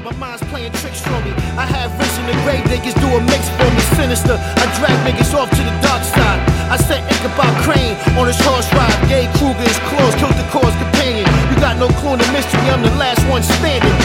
like my mind's playing tricks for me. I have vision of grave niggas do a mix for me. Sinister, I drag niggas off to the dark side. I said Ichabod Crane on his horse ride. Gay Kruger, his claws killed the cause companion. You got no clue in the mystery, I'm the last one standing.